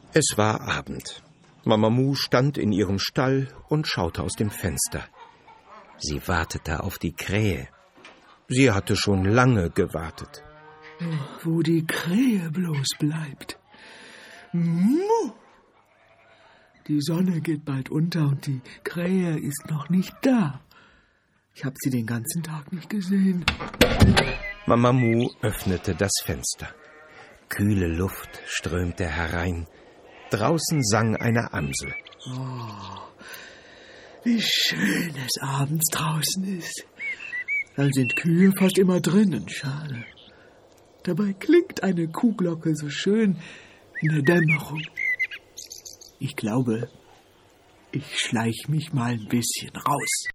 Es war Abend. Mama Mu stand in ihrem Stall und schaute aus dem Fenster. Sie wartete auf die Krähe. Sie hatte schon lange gewartet. Wo die Krähe bloß bleibt. Mu! Die Sonne geht bald unter und die Krähe ist noch nicht da. Ich habe sie den ganzen Tag nicht gesehen. Mama Mu öffnete das Fenster. Kühle Luft strömte herein. Draußen sang eine Amsel. Oh, wie schön es abends draußen ist. Dann sind Kühe fast immer drinnen, schade. Dabei klingt eine Kuhglocke so schön in der Dämmerung. Ich glaube, ich schleich mich mal ein bisschen raus.